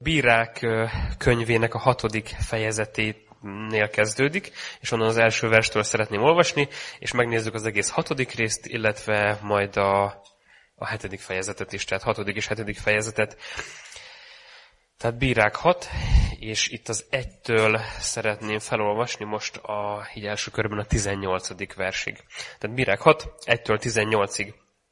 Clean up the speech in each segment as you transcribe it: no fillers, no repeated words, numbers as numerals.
Bírák könyvének a 6. fejezeténél kezdődik, és onnan az első verstől szeretném olvasni, és megnézzük az egész 6. részt, illetve majd a 7. fejezetet is, tehát 6. és 7. fejezetet. Tehát Bírák 6, és itt az 1-től szeretném felolvasni most így első körben a 18. versig. Tehát Bírák 6, 1-től 18-ig.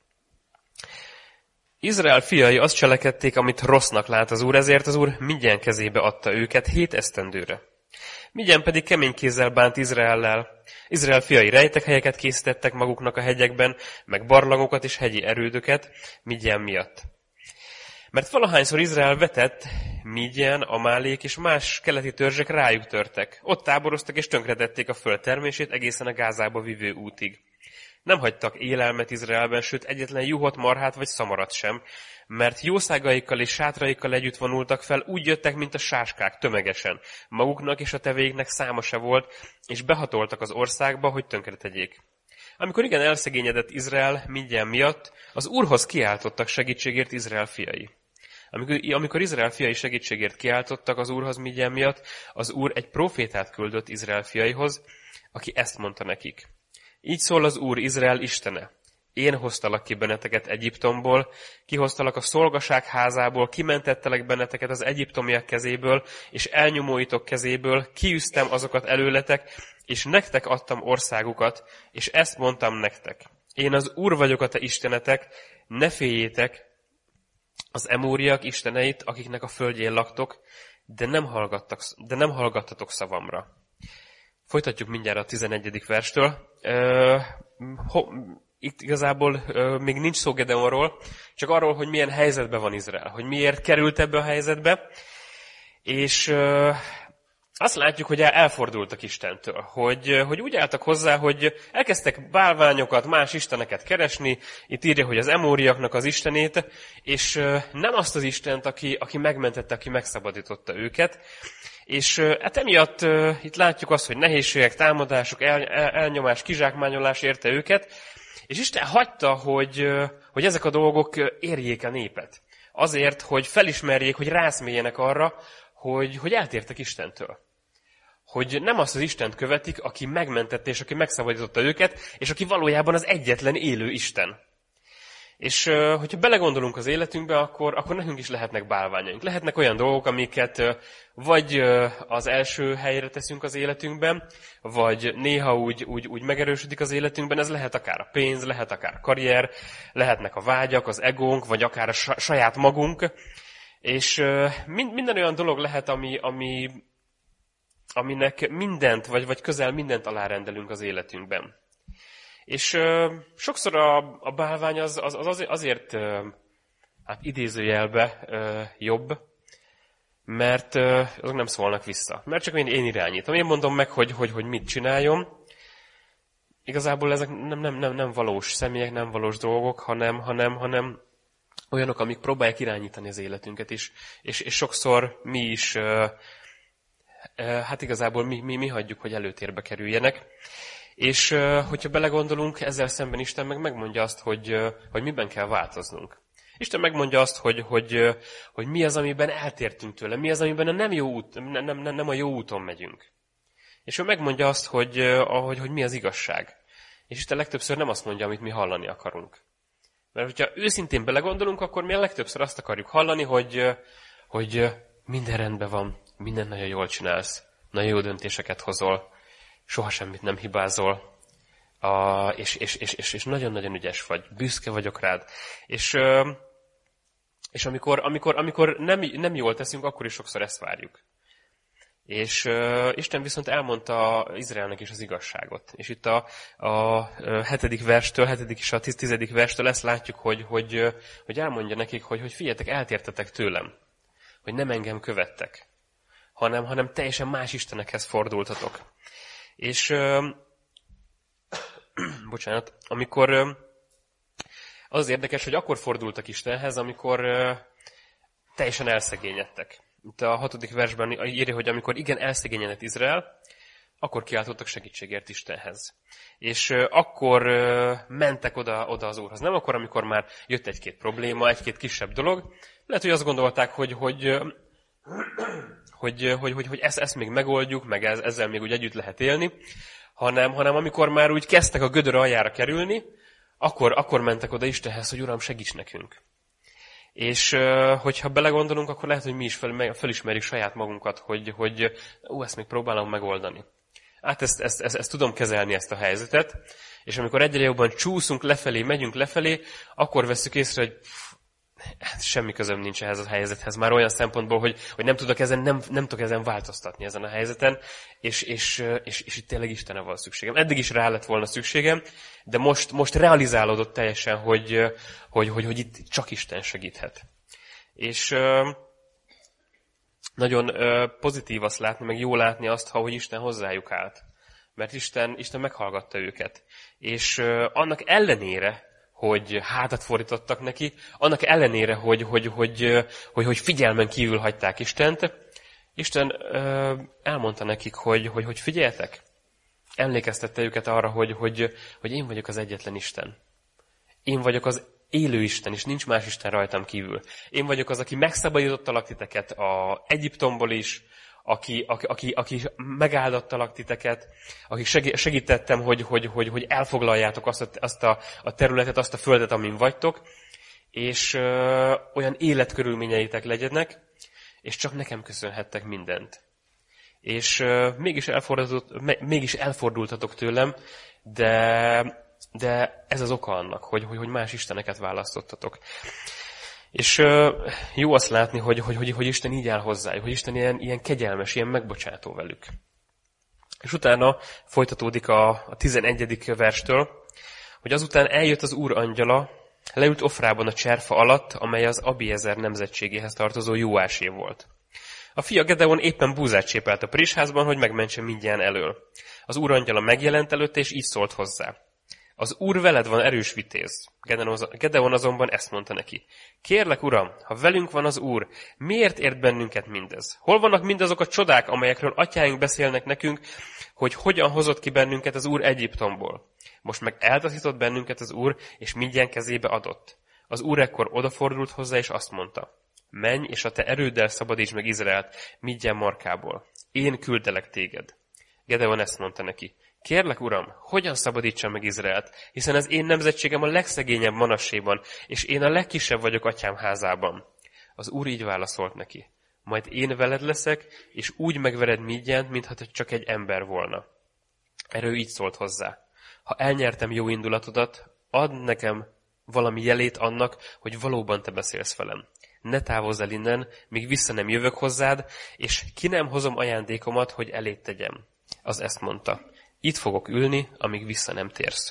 Izrael fiai azt cselekedték, amit rossznak lát az Úr, ezért az Úr Midján kezébe adta őket 7 esztendőre. Midján pedig kemény kézzel bánt Izraellel. Izrael fiai rejtekhelyeket készítettek maguknak a hegyekben, meg barlangokat és hegyi erődöket Midján miatt. Mert valahányszor Izrael vetett, Midján, Amálék és más keleti törzsek rájuk törtek. Ott táboroztak és tönkretették a föld termését egészen a Gázába vivő útig. Nem hagytak élelmet Izraelben, sőt egyetlen juhot, marhát vagy szamarat sem, mert jószágaikkal és sátraikkal együtt vonultak fel, úgy jöttek, mint a sáskák, tömegesen. Maguknak és a tevéiknek száma se volt, és behatoltak az országba, hogy tönkretegyék. Amikor igen elszegényedett Izrael Midján miatt, az Úrhoz kiáltottak segítségért Izrael fiai. Amikor Izrael fiai segítségért kiáltottak az Úrhoz Midján miatt, az Úr egy prófétát küldött Izrael fiaihoz, aki ezt mondta nekik. Így szól az Úr, Izrael istene. Én hoztalak ki benneteket Egyiptomból, kihoztalak a szolgaság házából, kimentettelek benneteket az egyiptomiak kezéből, és elnyomóitok kezéből, kiűztem azokat előletek, és nektek adtam országukat, és ezt mondtam nektek. Én az Úr vagyok a te istenetek, ne féljétek az emóriak isteneit, akiknek a földjén laktok, de nem hallgattatok szavamra. Folytatjuk mindjárt a 11. verstől. Itt igazából még nincs szó Gedeonról, csak arról, hogy milyen helyzetben van Izrael, hogy miért került ebbe a helyzetbe, és azt látjuk, hogy elfordultak Istentől, hogy úgy álltak hozzá, hogy elkezdtek bálványokat, más isteneket keresni, itt írja, hogy az emóriaknak az istenét, és nem azt az Istent, aki megmentette, aki megszabadította őket. És hát emiatt itt látjuk azt, hogy nehézségek, támadások, elnyomás, kizsákmányolás érte őket, és Isten hagyta, hogy ezek a dolgok érjék a népet. Azért, hogy felismerjék, hogy rászméljenek arra, hogy eltértek Istentől. Hogy nem azt az Istent követik, aki megmentette és aki megszabadította őket, és aki valójában az egyetlen élő Isten. És hogyha belegondolunk az életünkbe, akkor nekünk is lehetnek bálványaink. Lehetnek olyan dolgok, amiket vagy az első helyre teszünk az életünkben, vagy néha úgy megerősödik az életünkben. Ez lehet akár a pénz, lehet akár a karrier, lehetnek a vágyak, az egónk, vagy akár a saját magunk. És minden olyan dolog lehet, aminek mindent, vagy közel mindent alárendelünk az életünkben. És sokszor a bálvány azért hát idézőjelbe jobb, mert azok nem szólnak vissza. Mert csak én irányítom. Én mondom meg, hogy mit csináljon. Igazából ezek nem valós személyek, nem valós dolgok, hanem olyanok, amik próbálják irányítani az életünket is. És sokszor mi is, hát igazából mi hagyjuk, hogy előtérbe kerüljenek. És hogyha belegondolunk, ezzel szemben Isten megmondja azt, hogy miben kell változnunk. Isten megmondja azt, hogy mi az, amiben eltértünk tőle, mi az, amiben nem a jó úton megyünk. És ő megmondja azt, hogy mi az igazság. És Isten legtöbbször nem azt mondja, amit mi hallani akarunk. Mert hogyha őszintén belegondolunk, akkor mi a legtöbbször azt akarjuk hallani, hogy minden rendben van, mindent nagyon jól csinálsz, nagyon jó döntéseket hozol, soha semmit nem hibázol, és nagyon-nagyon ügyes vagy, büszke vagyok rád. És amikor nem jól teszünk, akkor is sokszor ezt várjuk. És Isten viszont elmondta Izraelnek is az igazságot. És itt a 7. verstől, 7. és a 10. verstől ezt látjuk, hogy elmondja nekik, hogy figyeljetek, eltértetek tőlem, hogy nem engem követtek, hanem teljesen más istenekhez fordultatok. És bocsánat, amikor az érdekes, hogy akkor fordultak Istenhez, amikor teljesen elszegényedtek. Itt a 6. versben írja, hogy amikor igen elszegényedett Izrael, akkor kiáltottak segítségért Istenhez. És akkor mentek oda az Úrhoz. Nem akkor, amikor már jött egy-két probléma, egy-két kisebb dolog. Lehet, hogy azt gondolták, hogy hogy ezt még megoldjuk, meg ezzel még úgy együtt lehet élni, hanem amikor már úgy kezdtek a gödör aljára kerülni, akkor mentek oda Istenhez, hogy Uram, segíts nekünk. És hogyha belegondolunk, akkor lehet, hogy mi is felismerjük saját magunkat, hogy ezt még próbálom megoldani. Hát ezt tudom kezelni, ezt a helyzetet, és amikor egyre jobban csúszunk lefelé, megyünk lefelé, akkor veszük észre, hogy semmi közöm nincs ehhez a helyzethez. Már olyan szempontból, hogy nem tudok ezen változtatni ezen a helyzeten, és itt tényleg Istenre van szükségem. Eddig is rá lett volna szükségem, de most realizálódott teljesen, hogy itt csak Isten segíthet. És nagyon pozitív azt látni, meg jó látni azt, hogy Isten hozzájuk állt. Mert Isten meghallgatta őket. És annak ellenére, hogy hátat fordítottak neki, annak ellenére, hogy figyelmen kívül hagyták Istent, Isten elmondta nekik, hogy figyeljetek, emlékeztette őket arra, hogy én vagyok az egyetlen Isten. Én vagyok az élő Isten, és nincs más Isten rajtam kívül. Én vagyok az, aki megszabadítottalak titeket az Egyiptomból is, aki megáldottalak titeket, aki segítettem, hogy elfoglaljátok azt a területet, azt a földet, amin vagytok, és olyan életkörülményeitek legyenek, és csak nekem köszönhettek mindent. És mégis elfordultatok tőlem, de ez az oka annak, hogy más isteneket választottatok. És jó azt látni, hogy Isten így áll hozzájuk, hogy Isten ilyen kegyelmes, ilyen megbocsátó velük. És utána folytatódik a 11. verstől, hogy azután eljött az Úr angyala, leült Ofrában a cserfa alatt, amely az Abiezer nemzetségéhez tartozó Jóásé volt. A fia Gedeon éppen búzát csépelt a présházban, hogy megmentse mindjárt elől. Az Úr angyala megjelent előtte, és így szólt hozzá. Az Úr veled van, erős vitéz. Gedeon azonban ezt mondta neki. Kérlek, Uram, ha velünk van az Úr, miért ért bennünket mindez? Hol vannak mindazok a csodák, amelyekről atyáink beszélnek nekünk, hogy hogyan hozott ki bennünket az Úr Egyiptomból? Most meg eltaszított bennünket az Úr, és mindjárt kezébe adott. Az Úr ekkor odafordult hozzá, és azt mondta. Menj, és a te erőddel szabadíts meg Izraelt mindjárt markából. Én küldelek téged. Gedeon ezt mondta neki. Kérlek, Uram, hogyan szabadítsam meg Izraelt, hiszen az én nemzetségem a legszegényebb Manasséban, és én a legkisebb vagyok atyám házában. Az Úr így válaszolt neki. Majd én veled leszek, és úgy megvered Midjánt, mintha csak egy ember volna. Erről így szólt hozzá. Ha elnyertem jó indulatodat, add nekem valami jelét annak, hogy valóban te beszélsz velem. Ne távozz el innen, míg vissza nem jövök hozzád, és ki nem hozom ajándékomat, hogy elét tegyem. Az ezt mondta. Itt fogok ülni, amíg vissza nem térsz.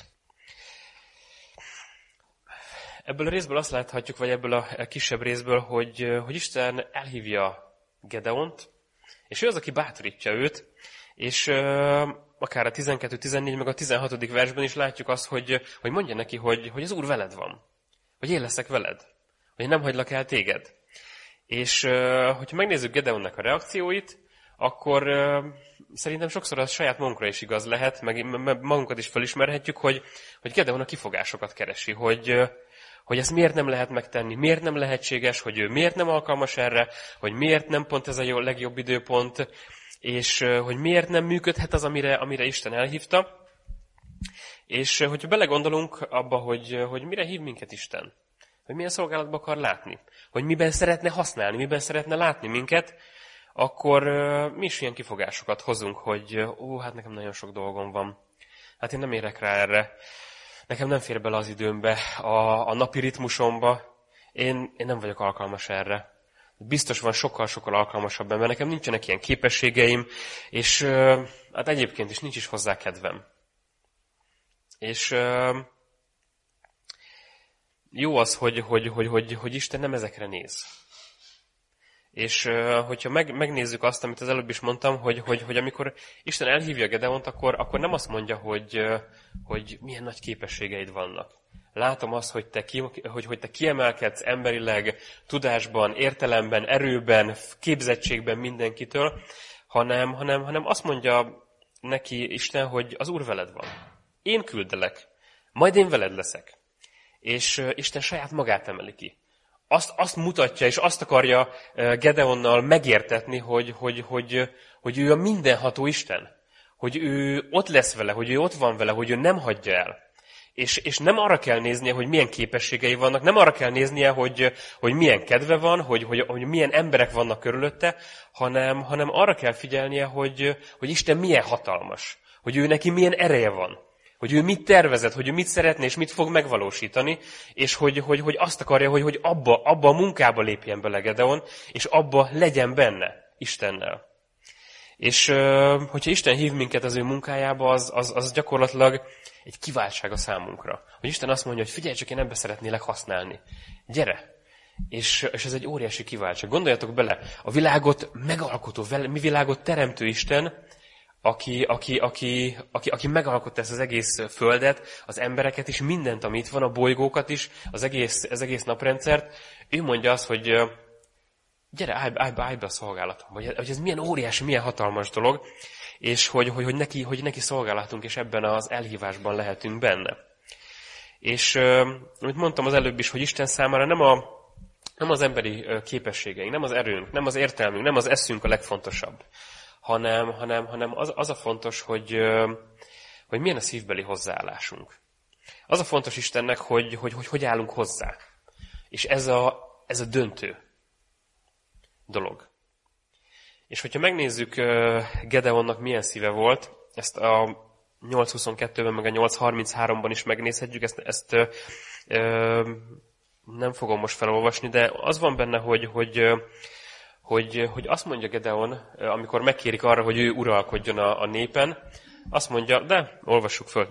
Ebből a részből azt láthatjuk, vagy ebből a kisebb részből, hogy Isten elhívja Gedeont, és ő az, aki bátorítja őt, és akár a 12, 14, meg a 16. versben is látjuk azt, hogy mondja neki, hogy az Úr veled van, hogy én leszek veled, hogy nem hagylak el téged. És hogyha megnézzük Gedeonnak a reakcióit, akkor szerintem sokszor az saját magunkra is igaz lehet, meg magunkat is felismerhetjük, hogy Gedeon a kifogásokat keresi, hogy ezt miért nem lehet megtenni, miért nem lehetséges, hogy ő miért nem alkalmas erre, hogy miért nem pont ez a legjobb időpont, és hogy miért nem működhet az, amire Isten elhívta. És hogyha belegondolunk abba, hogy mire hív minket Isten, hogy milyen szolgálatba akar látni, hogy miben szeretne használni, miben szeretne látni minket, akkor mi is ilyen kifogásokat hozunk, hogy hát nekem nagyon sok dolgom van. Hát én nem érek rá erre. Nekem nem fér bele az időmbe, a napi ritmusomba. Én nem vagyok alkalmas erre. Biztos van sokkal-sokkal alkalmasabb ember. Nekem nincsenek ilyen képességeim, és hát egyébként is nincs is hozzá kedvem. És jó az, hogy Isten nem ezekre néz. És hogyha megnézzük azt, amit az előbb is mondtam, hogy amikor Isten elhívja Gedeont, akkor nem azt mondja, hogy milyen nagy képességeid vannak. Látom azt, hogy te kiemelkedsz emberileg, tudásban, értelemben, erőben, képzettségben mindenkitől, hanem azt mondja neki Isten, hogy az Úr veled van. Én küldelek, majd én veled leszek. És Isten saját magát emeli ki. azt mutatja, és azt akarja Gedeonnal megértetni, hogy ő a mindenható Isten. Hogy ő ott lesz vele, hogy ő ott van vele, hogy ő nem hagyja el. És nem arra kell néznie, hogy milyen képességei vannak, nem arra kell néznie, hogy milyen kedve van, hogy milyen emberek vannak körülötte, hanem arra kell figyelnie, hogy Isten milyen hatalmas, hogy ő neki milyen ereje van, hogy ő mit tervezett, hogy ő mit szeretne és mit fog megvalósítani, és hogy azt akarja, hogy abba a munkába lépjen bele Gedeon, és abba legyen benne Istennel. És hogyha Isten hív minket az ő munkájába, az gyakorlatilag egy kiváltság a számunkra. Hogy Isten azt mondja, hogy figyelj csak, én ebbe szeretnélek használni. Gyere! És ez egy óriási kiváltság. Gondoljatok bele, a világot megalkotó, mi világot teremtő Isten, aki megalkotta ezt az egész földet, az embereket is, mindent, ami itt van, a bolygókat is, az egész naprendszert, ő mondja azt, hogy gyere, állj be a szolgálatomba, hogy ez milyen óriási, milyen hatalmas dolog, és hogy neki szolgálatunk, és ebben az elhívásban lehetünk benne. És amit mondtam az előbb is, hogy Isten számára nem az emberi képességeink, nem az erőnk, nem az értelmünk, nem az eszünk a legfontosabb, hanem az a fontos, hogy milyen a szívbeli hozzáállásunk. Az a fontos Istennek, hogy állunk hozzá. És ez a döntő dolog. És hogyha megnézzük Gedeonnak milyen szíve volt, ezt a 8.22-ben, meg a 8.33-ban is megnézhetjük, ezt nem fogom most felolvasni, de az van benne, hogy azt mondja Gedeon, amikor megkérik arra, hogy ő uralkodjon a népen, azt mondja, de olvassuk föl,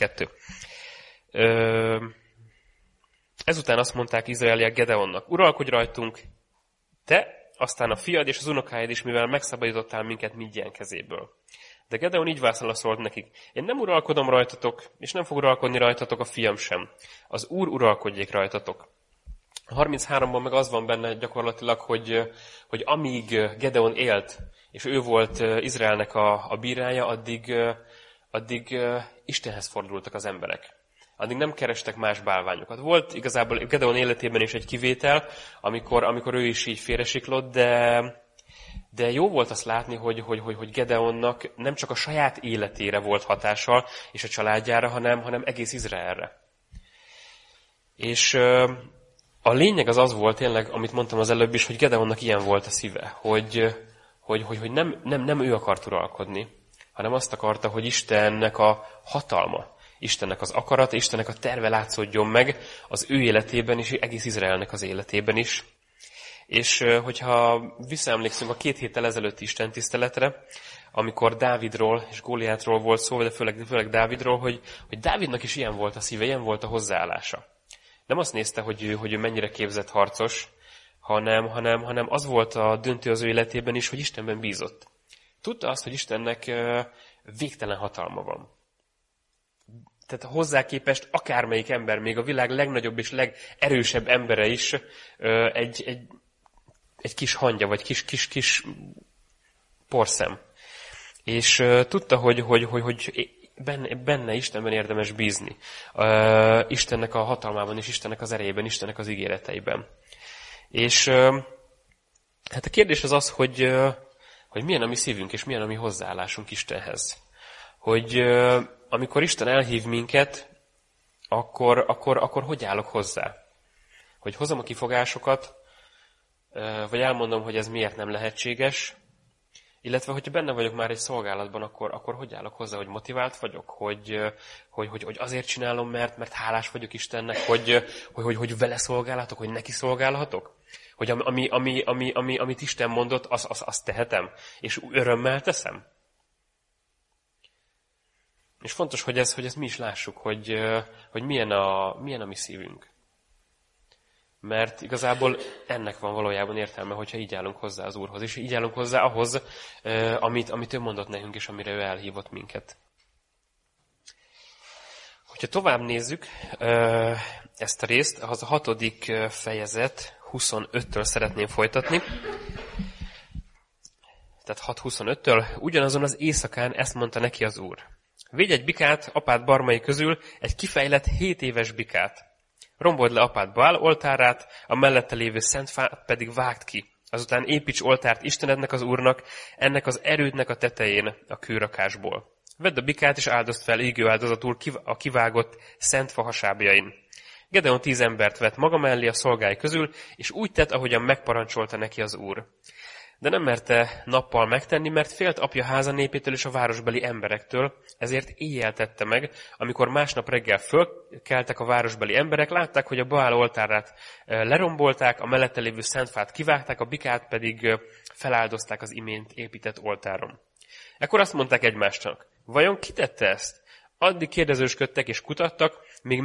8.22. Ezután azt mondták izraeliek Gedeonnak, uralkodj rajtunk, te, aztán a fiad és az unokáid is, mivel megszabadítottál minket Midján kezéből. De Gedeon így válaszolt nekik, én nem uralkodom rajtatok, és nem fog uralkodni rajtatok a fiam sem. Az Úr uralkodjék rajtatok. A 33-ban meg az van benne gyakorlatilag, hogy amíg Gedeon élt, és ő volt Izraelnek a bírája, addig Istenhez fordultak az emberek. Addig nem kerestek más bálványokat. Volt igazából Gedeon életében is egy kivétel, amikor ő is így félresiklott, de jó volt azt látni, hogy Gedeonnak nem csak a saját életére volt hatással, és a családjára, hanem egész Izraelre. És a lényeg az volt tényleg, amit mondtam az előbb is, hogy Gedeonnak ilyen volt a szíve, hogy nem ő akart uralkodni, hanem azt akarta, hogy Istennek a hatalma, Istennek az akarata, Istennek a terve látszódjon meg az ő életében és egész Izraelnek az életében is. És hogyha visszaemlékszünk a 2 héttel ezelőtti istentiszteletre, amikor Dávidról és Góliátról volt szó, de főleg Dávidról, hogy Dávidnak is ilyen volt a szíve, ilyen volt a hozzáállása. Nem azt nézte, hogy ő mennyire képzett harcos, hanem az volt a döntő az ő életében is, hogy Istenben bízott. Tudta azt, hogy Istennek végtelen hatalma van. Tehát hozzá képest akármelyik ember, még a világ legnagyobb és legerősebb embere is egy kis hangya, vagy kis porszem. És tudta, hogy benne Istenben érdemes bízni. Istennek a hatalmában és Istennek az erejében, Istennek az ígéreteiben. És hát a kérdés az, hogy milyen a mi szívünk, és milyen a mi hozzáállásunk Istenhez. Hogy amikor Isten elhív minket, akkor hogy állok hozzá? Hogy hozom a kifogásokat, vagy elmondom, hogy ez miért nem lehetséges, illetve, hogyha benne vagyok már egy szolgálatban, akkor hogy állok hozzá, hogy motivált vagyok, hogy azért csinálom, mert hálás vagyok Istennek, hogy vele szolgálhatok, hogy neki szolgálhatok? Hogy amit Isten mondott, azt tehetem, és örömmel teszem? És fontos, hogy ezt mi is lássuk, hogy milyen a mi szívünk. Mert igazából ennek van valójában értelme, hogyha így állunk hozzá az Úrhoz, és így állunk hozzá ahhoz, amit ő mondott nekünk, és amire ő elhívott minket. Hogyha tovább nézzük ezt a részt, az a 6. fejezet 25-től szeretném folytatni. Tehát 6.25-től, ugyanazon az éjszakán ezt mondta neki az Úr. Védj egy bikát apád barmai közül, egy kifejlett 7 éves bikát. Rombold le apád Baál oltárát, a mellette lévő szent fát pedig vágd ki. Azután építs oltárt Istenednek az Úrnak, ennek az erődnek a tetején a kőrakásból. Vedd a bikát és áldozd fel égő áldozatul a kivágott szent fa hasábjain. Gedeon 10 embert vett maga mellé a szolgái közül, és úgy tett, ahogyan megparancsolta neki az Úr. De nem merte nappal megtenni, mert félt apja háza népétől és a városbeli emberektől, ezért éjjel tette meg, amikor másnap reggel fölkeltek a városbeli emberek, látták, hogy a Baál oltárát lerombolták, a mellette lévő szentfát kivágták, a bikát pedig feláldozták az imént épített oltáron. Ekkor azt mondták egymásnak, vajon ki tette ezt? Addig kérdezősködtek és kutattak, míg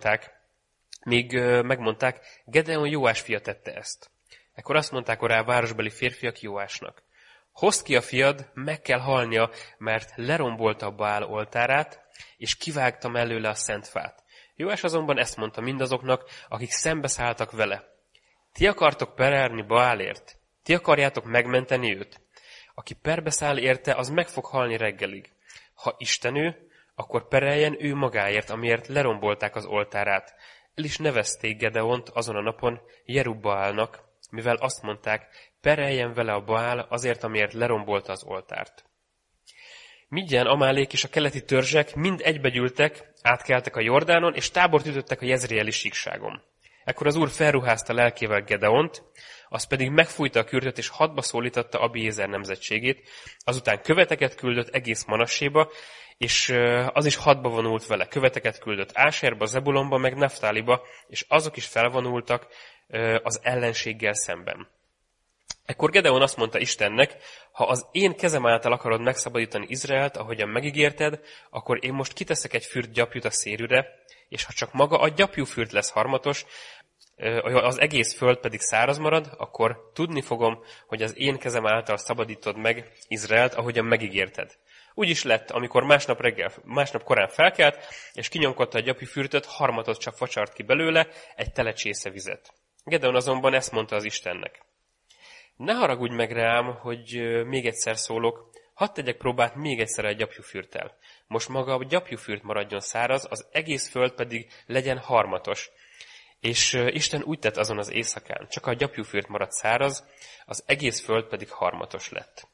megmondták, Gedeon Jóás fia tette ezt. Ekkor azt mondták rá a városbeli férfiak Jóásnak, hozd ki a fiad, meg kell halnia, mert lerombolta a Baál oltárát, és kivágta mellőle a szent fát. Jóás azonban ezt mondta mindazoknak, akik szembeszálltak vele. Ti akartok perelni Baálért? Ti akarjátok megmenteni őt? Aki perbeszáll érte, az meg fog halni reggelig. Ha Isten ő, akkor pereljen ő magáért, amiért lerombolták az oltárát. El is nevezték Gedeont azon a napon Jerubbaálnak, mivel azt mondták, pereljen vele a Baál azért, amiért lerombolta az oltárt. Midján, Amálék és a keleti törzsek mind egybegyűltek, átkeltek a Jordánon, és tábort ütöttek a jezreeli síkságon. Ekkor az Úr felruházta lelkével Gedeont, az pedig megfújta a kürtöt, és hadba szólította Abiézer nemzetségét, azután követeket küldött egész Manasséba, és az is hadba vonult vele. Követeket küldött Áserba, Zebulonba, meg Neftáliba, és azok is felvonultak az ellenséggel szemben. Ekkor Gedeon azt mondta Istennek, ha az én kezem által akarod megszabadítani Izraelt, ahogyan megígérted, akkor én most kiteszek egy fürt gyapjút a szérűre, és ha csak maga a gyapjúfürt lesz harmatos, az egész föld pedig száraz marad, akkor tudni fogom, hogy az én kezem által szabadítod meg Izraelt, ahogyan megígérted. Úgy is lett, amikor másnap korán felkelt, és kinyomkodta a gyapjúfürtöt, harmatot csak facsart ki belőle, egy tele csésze vizet. Gedeon azonban ezt mondta az Istennek. Ne haragudj meg rám, hogy még egyszer szólok, hadd tegyek próbát még egyszer a gyapjúfürttel. Most maga a gyapjúfürt maradjon száraz, az egész föld pedig legyen harmatos. És Isten úgy tett azon az éjszakán, csak a gyapjúfürt maradt száraz, az egész föld pedig harmatos lett.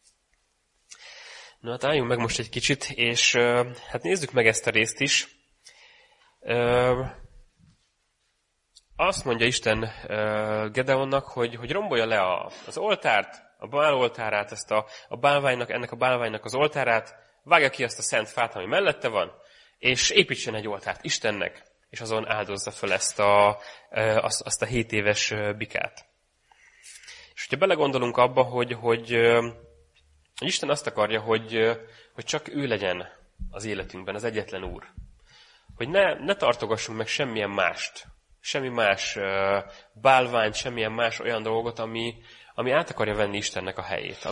Na hát álljunk meg most egy kicsit, és hát nézzük meg ezt a részt is. Azt mondja Isten Gedeonnak, hogy rombolja le az oltárt, a Baál oltárát, ennek a bálványnak az oltárát, vágja ki azt a szent fát, ami mellette van, és építsen egy oltárt Istennek, és azon áldozza föl azt a 7 éves bikát. És hogyha belegondolunk abba, hogy Isten azt akarja, hogy csak ő legyen az életünkben, az egyetlen Úr. Hogy ne tartogassunk meg semmilyen mást, semmi más bálványt, semmilyen más olyan dolgot, ami át akarja venni Istennek a helyét,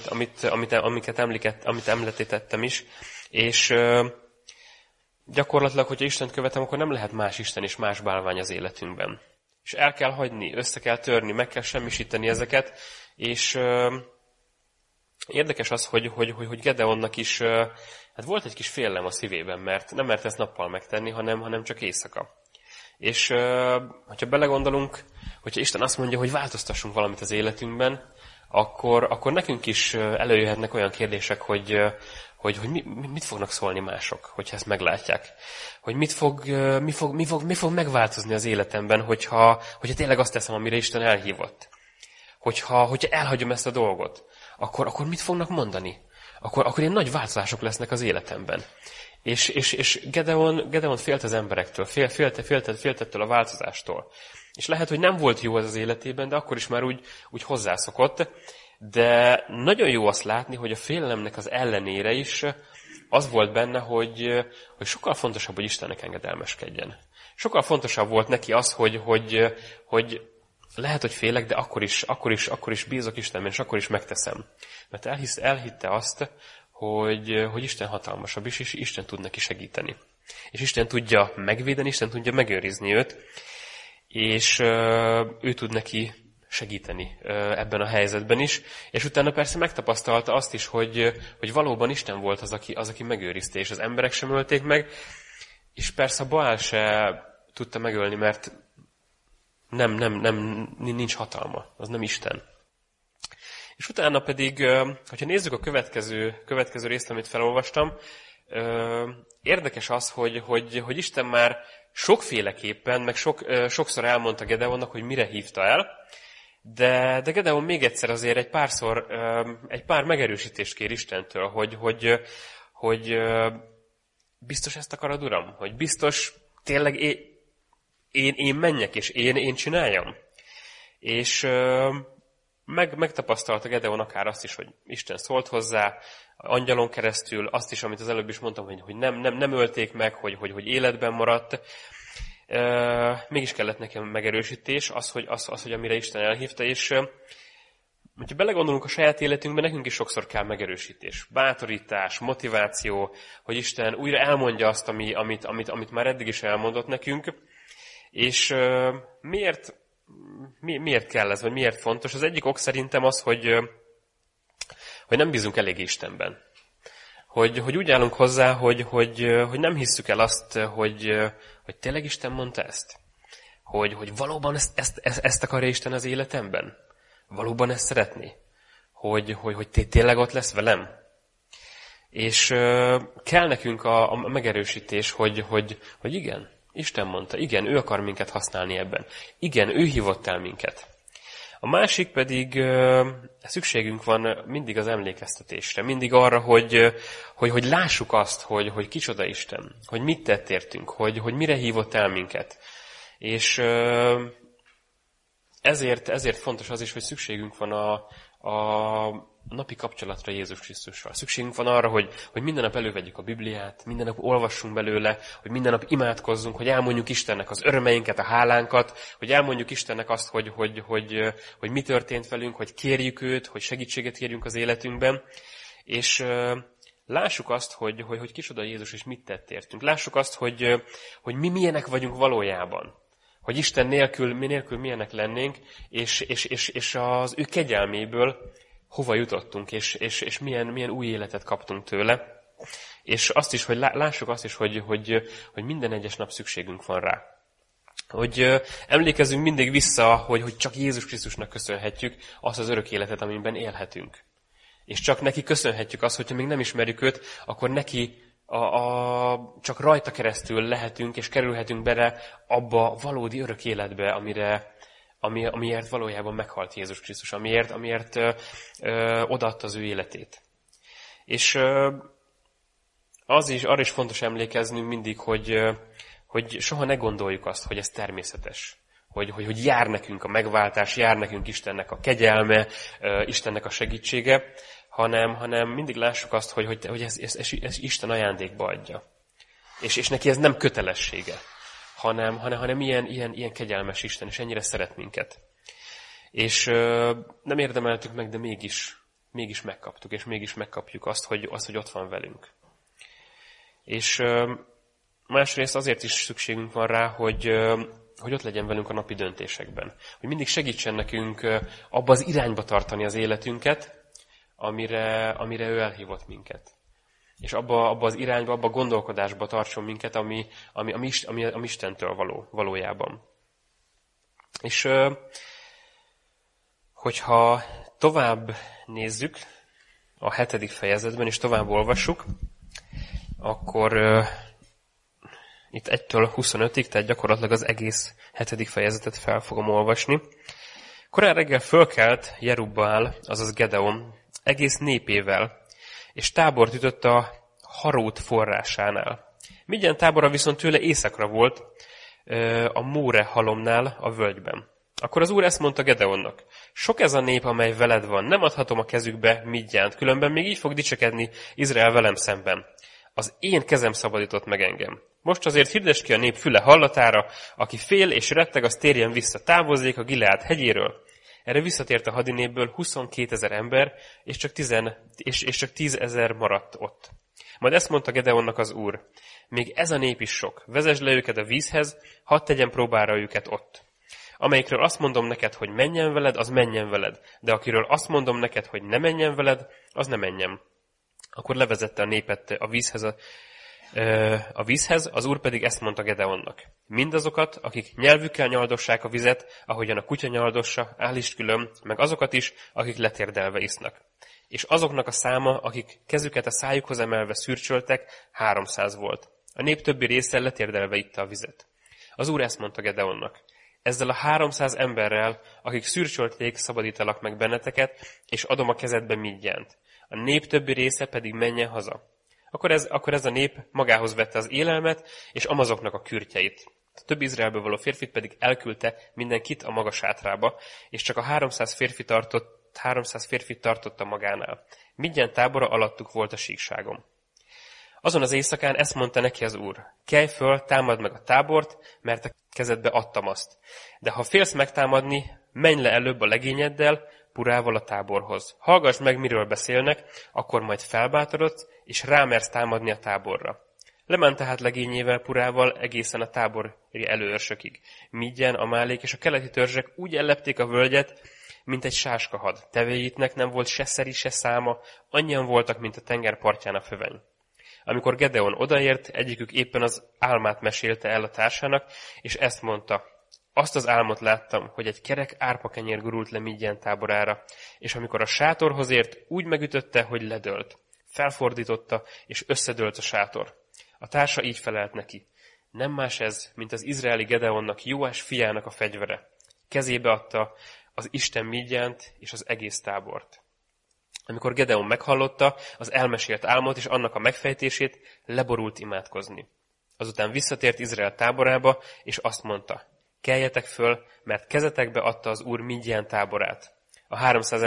amit említettem is. És gyakorlatilag, hogyha Istent követem, akkor nem lehet más Isten és más bálvány az életünkben. És el kell hagyni, össze kell törni, meg kell semmisíteni ezeket, és érdekes az, hogy Gedeonnak is hát volt egy kis félelem a szívében, mert nem mert ezt nappal megtenni, hanem csak éjszaka. És hogyha belegondolunk, hogyha Isten azt mondja, hogy változtassunk valamit az életünkben, akkor nekünk is előjöhetnek olyan kérdések, hogy mit fognak szólni mások, hogyha ezt meglátják. Hogy mi fog megváltozni az életemben, hogyha tényleg azt teszem, amire Isten elhívott. Hogyha elhagyom ezt a dolgot, akkor mit fognak mondani? Akkor ilyen nagy változások lesznek az életemben. És Gedeon félt az emberektől, féltettől a változástól. És lehet, hogy nem volt jó ez az életében, de akkor is már úgy hozzászokott. De nagyon jó azt látni, hogy a félelemnek az ellenére is az volt benne, hogy sokkal fontosabb, hogy Istennek engedelmeskedjen. Sokkal fontosabb volt neki az, hogy lehet, hogy félek, de akkor is bízok Istenben, és akkor is megteszem. Mert elhitte azt, hogy Isten hatalmasabb is, és Isten tud neki segíteni. És Isten tudja megvédeni, Isten tudja megőrizni őt, és ő tud neki segíteni ebben a helyzetben is. És utána persze megtapasztalta azt is, hogy valóban Isten volt az, aki megőrizte, és az emberek sem ölték meg, és persze a Baál tudta megölni, mert nincs hatalma, az nem Isten. És utána pedig, hogyha nézzük a következő részt, amit felolvastam, érdekes az, hogy Isten már sokféleképpen, meg sokszor elmondta Gedeonnak, hogy mire hívta el, de Gedeon még egyszer azért egy pár megerősítést kér Istentől, hogy biztos ezt akarod, Uram? Hogy biztos tényleg én menjek, és én csináljam? És megtapasztalta Gedeon akár azt is, hogy Isten szólt hozzá, angyalon keresztül, azt is, amit az előbb is mondtam, hogy nem ölték meg, hogy életben maradt. Mégis kellett nekem megerősítés, hogy amire Isten elhívta, és hogyha belegondolunk a saját életünkben, nekünk is sokszor kell megerősítés, bátorítás, motiváció, hogy Isten újra elmondja azt, amit már eddig is elmondott nekünk. És miért kell ez, vagy miért fontos? Az egyik ok szerintem az, hogy nem bízunk elég Istenben. Hogy úgy állunk hozzá, hogy nem hisszük el azt, hogy tényleg Isten mondta ezt? Hogy valóban ezt akarja Isten az életemben? Valóban ezt szeretné? Hogy tényleg ott lesz velem? És kell nekünk a megerősítés, hogy igen, Isten mondta, igen, ő akar minket használni ebben. Igen, ő hívott el minket. A másik pedig szükségünk van mindig az emlékeztetésre, mindig arra, hogy lássuk azt, hogy kicsoda Isten, hogy mit tett értünk, hogy mire hívott el minket. És ezért fontos az is, hogy szükségünk van a napi kapcsolatra Jézus Krisztussal. Szükségünk van arra, hogy minden nap elővegyük a Bibliát, minden nap olvassunk belőle, hogy minden nap imádkozzunk, hogy elmondjuk Istennek az örömeinket, a hálánkat, hogy elmondjuk Istennek azt, hogy mi történt velünk, hogy kérjük őt, hogy segítséget kérjünk az életünkben. És lássuk azt, hogy kicsoda Jézus és mit tett értünk. Lássuk azt, hogy mi milyenek vagyunk valójában. Hogy Isten nélkül milyenek lennénk, és az ő kegyelméből hova jutottunk, és milyen új életet kaptunk tőle. És azt is, hogy lássuk azt is, hogy minden egyes nap szükségünk van rá. Hogy emlékezzünk mindig vissza, hogy csak Jézus Krisztusnak köszönhetjük azt az örök életet, amiben élhetünk. És csak neki köszönhetjük azt, hogyha még nem ismerjük őt, akkor neki csak rajta keresztül lehetünk, és kerülhetünk bele abba valódi örök életbe, amiért valójában meghalt Jézus Krisztus, amiért odaadta az ő életét. És arra is fontos emlékeznünk mindig, hogy soha ne gondoljuk azt, hogy ez természetes. Hogy jár nekünk a megváltás, jár nekünk Istennek a kegyelme, Istennek a segítsége, hanem mindig lássuk azt, hogy ez Isten ajándékba adja. És neki ez nem kötelessége, hanem ilyen kegyelmes Isten, és ennyire szeret minket. És nem érdemeltük meg, de mégis megkaptuk, és mégis megkapjuk azt, hogy ott van velünk. És másrészt azért is szükségünk van rá, hogy ott legyen velünk a napi döntésekben. Hogy mindig segítsen nekünk abba az irányba tartani az életünket, amire ő elhívott minket. És abba az irányba, abba a gondolkodásba tartson minket, ami Istentől valójában. És hogyha tovább nézzük a 7. fejezetben, és tovább olvassuk, akkor itt 1-től 25-ig, tehát gyakorlatilag az egész 7. fejezetet fel fogom olvasni. Korán reggel fölkelt Jerubbaál, azaz Gedeon, egész népével, és tábort ütött a Harót forrásánál. Midján tábora viszont tőle északra volt, a Móre halomnál a völgyben. Akkor az Úr ezt mondta Gedeonnak: sok ez a nép, amely veled van, nem adhatom a kezükbe Midjánt, különben még így fog dicsekedni Izrael velem szemben. Az én kezem szabadított meg engem. Most azért hirdess ki a nép füle hallatára, aki fél és retteg, az térjen vissza, távozzék a Gileád hegyéről. Erre visszatért a hadinépből 22 000 ember, és csak 10 000 maradt ott. Majd ezt mondta Gedeonnak az Úr: még ez a nép is sok, vezesd le őket a vízhez, hadd tegyen próbára őket ott. Amelyikről azt mondom neked, hogy menjen veled, az menjen veled, de akiről azt mondom neked, hogy ne menjen veled, az ne menjen. Akkor levezette a népet a vízhez, a vízhez, az Úr pedig ezt mondta Gedeonnak. Mindazokat, akik nyelvükkel nyaldossák a vizet, ahogyan a kutya nyaldossa, állítsd külön, meg azokat is, akik letérdelve isznak. És azoknak a száma, akik kezüket a szájukhoz emelve szürcsöltek, 300 volt. A nép többi része letérdelve itta a vizet. Az Úr ezt mondta Gedeonnak. Ezzel a 300 emberrel, akik szürcsölték, szabadítalak meg benneteket, és adom a kezedbe Midjánt. A nép többi része pedig menjen haza. Akkor ez a nép magához vette az élelmet, és Amazoknak a kürtjeit. A több Izraelből való férfit pedig elküldte mindenkit a maga sátrába, és csak a 300 férfit tartotta magánál. Midján tábora alattuk volt a síkságon. Azon az éjszakán ezt mondta neki az Úr. Kelj föl, támad meg a tábort, mert a kezedbe adtam azt. De ha félsz megtámadni, menj le előbb a legényeddel, Purával a táborhoz. Hallgass meg, miről beszélnek, akkor majd felbátorodsz, és rámersz támadni a táborra. Lement tehát legényével, Purával egészen a tábori előörsökig. Midján, Amálék és a keleti törzsek úgy ellepték a völgyet, mint egy sáskahad. Tevéjétnek nem volt se szeri, se száma, annyian voltak, mint a tenger partján a föveny. Amikor Gedeon odaért, egyikük éppen az álmát mesélte el a társának, és ezt mondta. Azt az álmot láttam, hogy egy kerek árpakenyér gurult le Midján táborára, és amikor a sátorhoz ért, úgy megütötte, hogy ledőlt. Felfordította, és összedőlt a sátor. A társa így felelt neki. Nem más ez, mint az izraeli Gedeonnak, Jóás fiának a fegyvere. Kezébe adta az Isten Midjánt és az egész tábort. Amikor Gedeon meghallotta az elmesélt álmot és annak a megfejtését, leborult imádkozni. Azután visszatért Izrael táborába, és azt mondta, keljetek föl, mert kezetekbe adta az Úr Midján táborát. A 300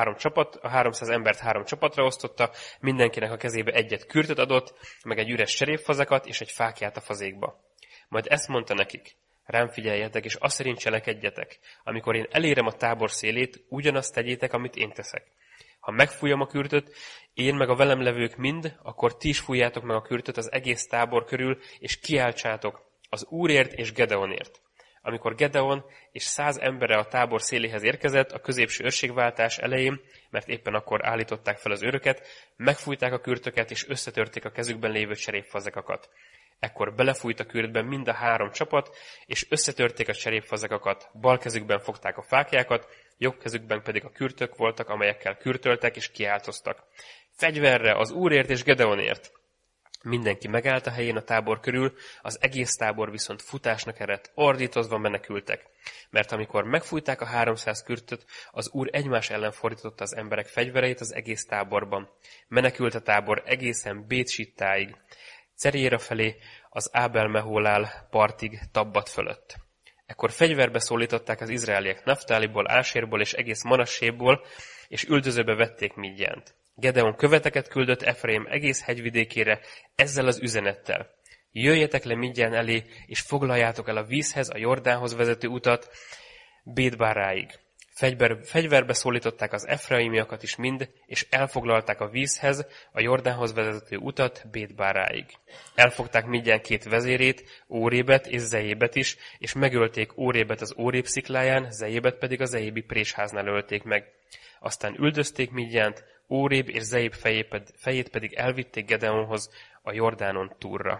embert 3 csapatra osztotta, mindenkinek a kezébe egyet kürtöt adott, meg egy üres cserépfazekat és egy fákját a fazékba. Majd ezt mondta nekik, rám figyeljetek, és azt szerint cselekedjetek. Amikor én elérem a tábor szélét, ugyanazt tegyétek, amit én teszek. Ha megfújom a kürtöt, én meg a velem levők mind, akkor ti is fújjátok meg a kürtöt az egész tábor körül, és kiáltsátok az Úrért és Gedeonért. Amikor Gedeon és 100 embere a tábor széléhez érkezett, a középső őrségváltás elején, mert éppen akkor állították fel az őröket, megfújták a kürtöket, és összetörték a kezükben lévő cserépfazekakat. Ekkor belefújt a kürtbe mind a 3 csapat, és összetörték a cserépfazekakat, bal kezükben fogták a fákjákat, jobb kezükben pedig a kürtök voltak, amelyekkel kürtöltek és kiáltoztak. Fegyverre az Úrért és Gedeonért! Mindenki megállt a helyén a tábor körül, az egész tábor viszont futásnak eredt, ordítozva menekültek. Mert amikor megfújták a 300 kürtöt, az Úr egymás ellen fordította az emberek fegyvereit az egész táborban. Menekült a tábor egészen Bét-Sittáig, Ceréra felé, az Ábel-Mehólál partig Tabbat fölött. Ekkor fegyverbe szólították az izraeliek Naftáliból, Ásérból és egész Manasséból, és üldözőbe vették Midjánt. Gedeon követeket küldött Efraim egész hegyvidékére ezzel az üzenettel. Jöjjetek le Midján elé, és foglaljátok el a vízhez, a Jordánhoz vezető utat Bétbáráig. Fegyverbe szólították az efraimiakat is mind, és elfoglalták a vízhez, a Jordánhoz vezető utat Bétbáráig. Elfogták Midján 2 vezérét, Órébet és Zejébet is, és megölték Órébet az Órép szikláján, Zejébet pedig a zejébi présháznál ölték meg. Aztán üldözték Midjánt, Óréb és Zejéb fejét pedig elvitték Gedeonhoz a Jordánon túlra.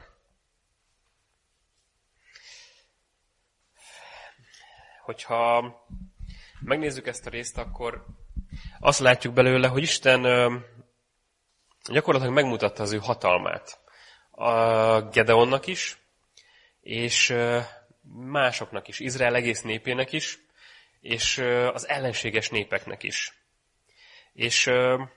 Hogyha megnézzük ezt a részt, akkor azt látjuk belőle, hogy Isten gyakorlatilag megmutatta az ő hatalmát. A Gedeonnak is, és másoknak is, Izrael egész népének is, és az ellenséges népeknek is. És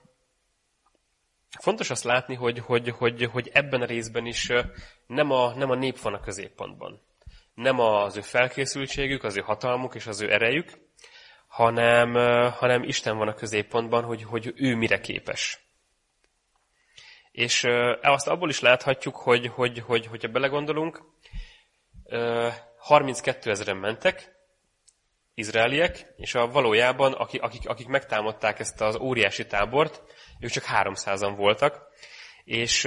fontos azt látni, hogy ebben a részben is nem a nép van a középpontban. Nem az ő felkészültségük, az ő hatalmuk és az ő erejük, hanem Isten van a középpontban, hogy ő mire képes. És azt abból is láthatjuk, hogyha belegondolunk, 32 000 mentek, izraeliek, és valójában, akik megtámadták ezt az óriási tábort, ők csak 300-an voltak, és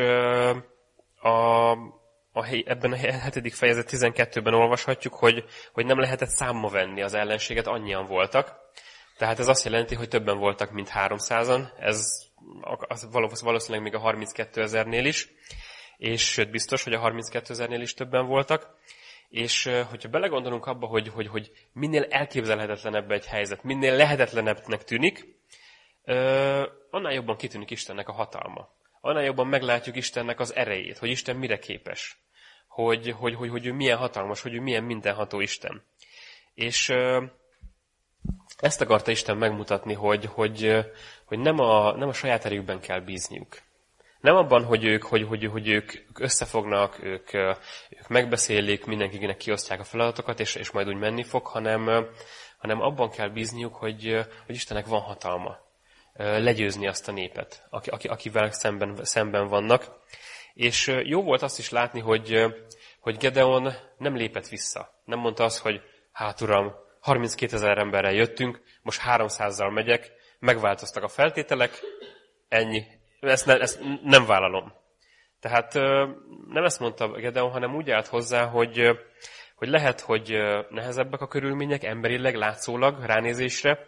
ebben a 7. fejezet 12-ben olvashatjuk, hogy nem lehetett számba venni az ellenséget, annyian voltak. Tehát ez azt jelenti, hogy többen voltak, mint 300-an, ez valószínűleg még a 32 000-nél is. és sőt biztos, hogy a 32 000-nél is többen voltak. És hogyha belegondolunk abba, hogy minél elképzelhetetlenebb egy helyzet, minél lehetetlenebbnek tűnik, annál jobban kitűnik Istennek a hatalma. Annál jobban meglátjuk Istennek az erejét, hogy Isten mire képes. Hogy ő milyen hatalmas, hogy ő milyen mindenható Isten. És ezt akarta Isten megmutatni, hogy nem a saját erejükben kell bízniuk. Nem abban, hogy ők összefognak, ők megbeszélik, mindenkinek kiosztják a feladatokat, és majd úgy menni fog, hanem abban kell bízniuk, hogy Istennek van hatalma legyőzni azt a népet, akivel szemben vannak. És jó volt azt is látni, hogy Gedeon nem lépett vissza. Nem mondta azt, hogy hát uram, 32 000 emberrel jöttünk, most 300-zal megyek, megváltoztak a feltételek, ennyi. Ezt nem vállalom. Tehát nem ezt mondta Gedeon, hanem úgy állt hozzá, hogy lehet, hogy nehezebbek a körülmények, emberileg, látszólag, ránézésre,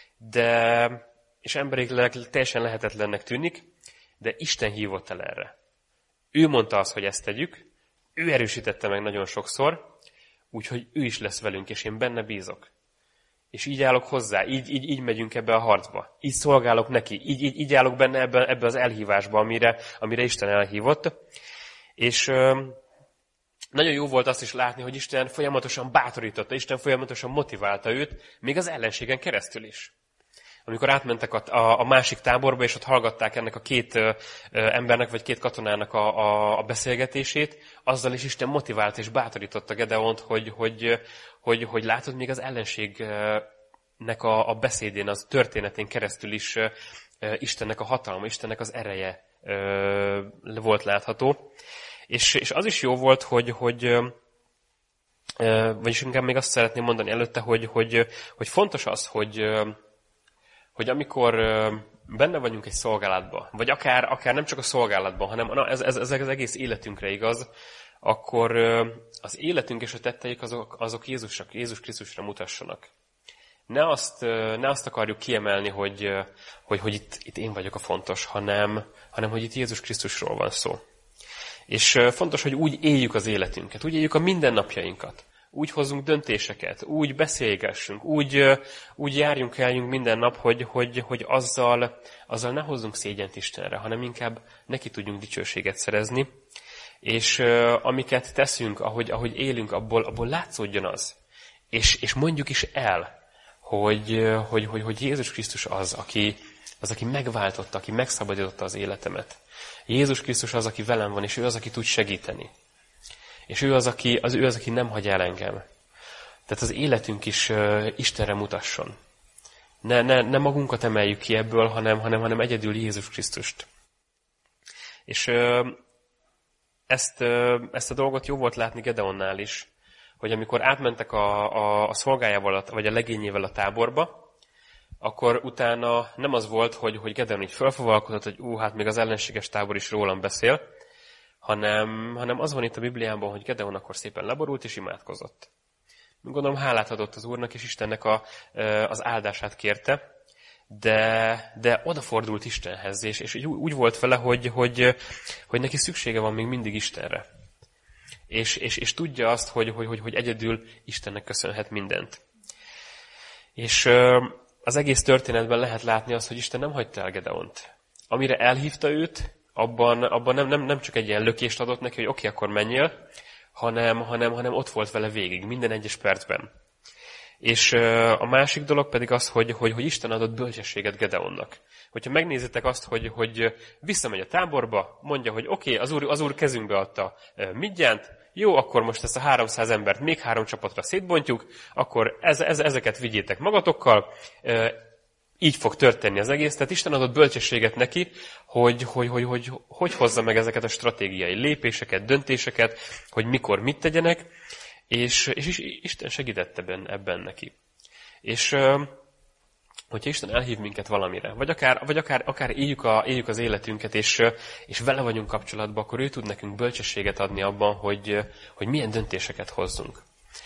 és emberileg teljesen lehetetlennek tűnik, de Isten hívott el erre. Ő mondta azt, hogy ezt tegyük, ő erősítette meg nagyon sokszor, úgyhogy ő is lesz velünk, és én benne bízok. És így állok hozzá, így megyünk ebbe a harcba. Így szolgálok neki, így állok benne ebbe az elhívásba, amire Isten elhívott. És nagyon jó volt azt is látni, hogy Isten folyamatosan bátorította, Isten folyamatosan motiválta őt, még az ellenségen keresztül is. Amikor átmentek a másik táborba, és ott hallgatták ennek a két embernek, vagy két katonának a beszélgetését, azzal is Isten motivált és bátorította Gedeont, hogy látod, még az ellenségnek a beszédén, az történetén keresztül is Istennek a hatalma, Istennek az ereje volt látható. És az is jó volt, vagyis inkább még azt szeretném mondani előtte, hogy fontos az, hogy amikor benne vagyunk egy szolgálatban, vagy akár nem csak a szolgálatban, hanem ez az egész életünkre igaz, akkor az életünk és a tetteik azok Jézus Krisztusra mutassanak. Ne azt akarjuk kiemelni, hogy itt én vagyok a fontos, hanem hogy itt Jézus Krisztusról van szó. És fontos, hogy úgy éljük az életünket, úgy éljük a mindennapjainkat. Úgy hozzunk döntéseket, úgy beszélgessünk, úgy eljünk minden nap, hogy azzal ne hozzunk szégyent Istenre, hanem inkább neki tudjunk dicsőséget szerezni. És amiket teszünk, ahogy élünk, abból látszódjon az. És mondjuk is el, hogy Jézus Krisztus az, aki megváltotta, aki megszabadította az életemet. Jézus Krisztus az, aki velem van, és ő az, aki tud segíteni. És ő az, aki nem hagy el engem. Tehát az életünk is Istenre mutasson. Ne magunkat emeljük ki ebből, hanem egyedül Jézus Krisztust. És ezt a dolgot jó volt látni Gedeonnál is, hogy amikor átmentek a szolgájával, vagy a legényével a táborba, akkor utána nem az volt, hogy Gedeon így felfogalkozott, hogy hát még az ellenséges tábor is rólam beszél, hanem az van itt a Bibliában, hogy Gedeon akkor szépen leborult és imádkozott. Gondolom hálát adott az Úrnak, és Istennek az áldását kérte, de odafordult Istenhez, és úgy volt vele, hogy neki szüksége van még mindig Istenre. És tudja azt, hogy egyedül Istennek köszönhet mindent. És az egész történetben lehet látni azt, hogy Isten nem hagyta el Gedeont. Amire elhívta őt, abban nem csak egy ilyen lökést adott neki, hogy oké, akkor menjél, hanem ott volt vele végig, minden egyes percben. És a másik dolog pedig az, hogy Isten adott bölcsességet Gedeonnak. Hogyha megnézitek azt, hogy visszamegy a táborba, mondja, hogy oké, az úr kezünkbe adta Midjánt, jó, akkor most ezt a 300 embert még 3 csapatra szétbontjuk, akkor ezeket vigyétek magatokkal, így fog történni az egész. Tehát Isten adott bölcsességet neki, hogy hozza meg ezeket a stratégiai lépéseket, döntéseket, hogy mikor mit tegyenek, és Isten segítette ebben neki. És hogyha Isten elhív minket valamire, vagy akár éljük az életünket, és vele vagyunk kapcsolatban, akkor ő tud nekünk bölcsességet adni abban, hogy milyen döntéseket hozzunk.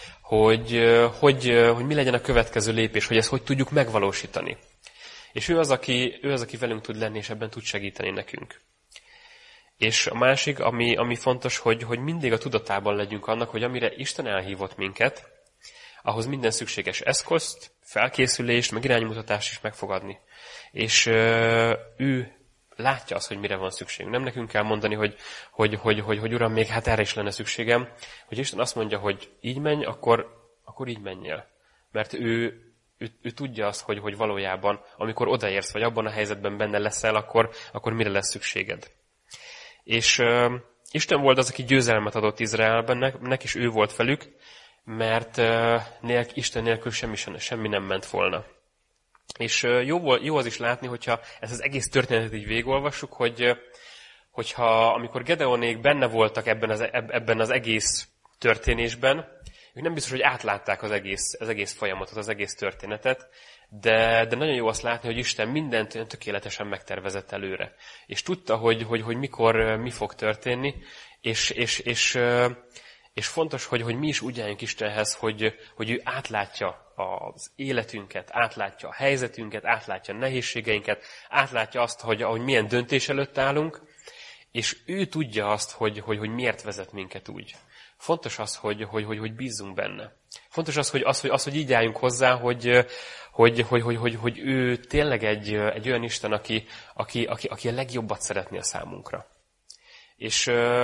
Hogy mi legyen a következő lépés, hogy ezt hogy tudjuk megvalósítani. És ő az, aki velünk tud lenni, és ebben tud segíteni nekünk. És a másik, ami fontos, hogy mindig a tudatában legyünk annak, hogy amire Isten elhívott minket, ahhoz minden szükséges eszközt, felkészülést, meg iránymutatást is megfogadni. És ő látja azt, hogy mire van szükségünk. Nem nekünk kell mondani, hogy Uram, még hát erre is lenne szükségem. Hogy Isten azt mondja, hogy így menj, akkor így menjél. Mert ő tudja azt, hogy valójában, amikor odaérsz, vagy abban a helyzetben benne leszel, akkor mire lesz szükséged. És Isten volt az, aki győzelmet adott Izraelben, nek is ő volt velük, mert Isten nélkül semmi nem ment volna. És jó az is látni, hogyha ezt az egész történetet így végigolvassuk, hogyha amikor Gedeonék benne voltak ebben az egész történésben, ők nem biztos, hogy átlátták az egész folyamatot, az egész történetet, de nagyon jó azt látni, hogy Isten mindent tökéletesen megtervezett előre. És tudta, hogy mikor mi fog történni, és fontos, hogy mi is úgy álljunk Istenhez, hogy ő átlátja az életünket, átlátja a helyzetünket, átlátja a nehézségeinket, átlátja azt, hogy milyen döntés előtt állunk, és ő tudja azt, hogy miért vezet minket úgy. Fontos az, hogy bízzunk benne. Fontos az, hogy így álljunk hozzá, hogy ő tényleg egy olyan Isten, aki a legjobbat szeretné a számunkra. És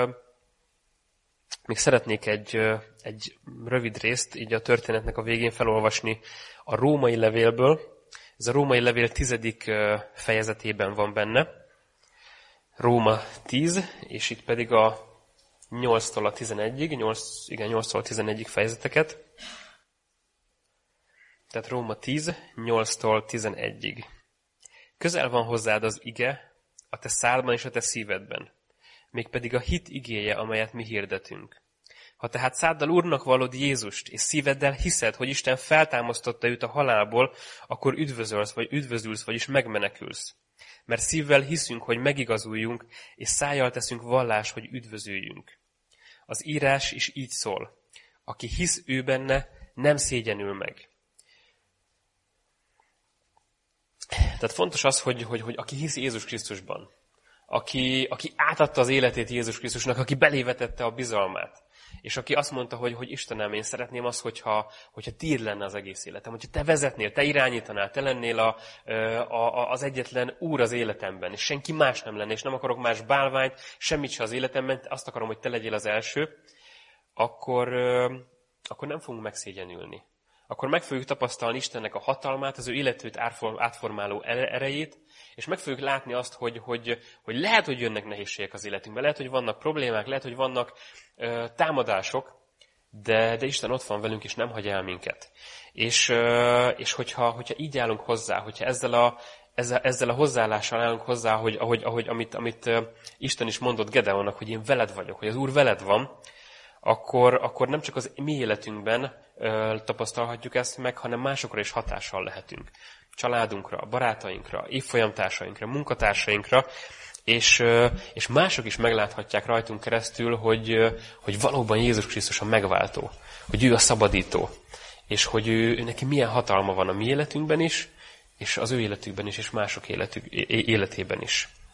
még szeretnék egy rövid részt így a történetnek a végén felolvasni a római levélből. Ez a római levél 10. fejezetében van benne. Róma 10, és itt pedig a 8-tól a 11-ig, 8-tól 11-ig fejezeteket. Tehát Róma 10, 8-tól 11-ig. Közel van hozzád az ige, a te szádban és a te szívedben, mégpedig a hit igéje, amelyet mi hirdetünk. Ha tehát száddal Úrnak vallod Jézust, és szíveddel hiszed, hogy Isten feltámasztotta őt a halálból, akkor üdvözülsz, vagyis megmenekülsz. Mert szívvel hiszünk, hogy megigazuljunk, és szájjal teszünk vallást, hogy üdvözüljünk. Az írás is így szól. Aki hisz ő benne, nem szégyenül meg. Tehát fontos az, hogy aki hisz Jézus Krisztusban, aki átadta az életét Jézus Krisztusnak, aki belévetette a bizalmát, és aki azt mondta, hogy Istenem, én szeretném azt, hogyha tiéd lenne az egész életem, hogyha te vezetnél, te irányítanál, te lennél az egyetlen úr az életemben, és senki más nem lenne, és nem akarok más bálványt, semmit se az életemben, azt akarom, hogy te legyél az első, akkor nem fogunk megszégyenülni. Akkor meg fogjuk tapasztalni Istennek a hatalmát, az ő életét átformáló erejét, és meg fogjuk látni azt, hogy lehet, hogy jönnek nehézségek az életünkben, lehet, hogy vannak problémák, lehet, hogy vannak támadások, de Isten ott van velünk, és nem hagy el minket. És hogyha így állunk hozzá, hogyha ezzel a hozzáállással állunk hozzá, amit Isten is mondott Gedeonnak, hogy én veled vagyok, hogy az Úr veled van, akkor nem csak az mi életünkben tapasztalhatjuk ezt meg, hanem másokra is hatással lehetünk. Családunkra, barátainkra, évfolyamtársainkra, munkatársainkra, és mások is megláthatják rajtunk keresztül, hogy valóban Jézus Krisztus a megváltó, hogy ő a szabadító, és hogy ő neki milyen hatalma van a mi életünkben is, és az ő életükben is, és mások életében is.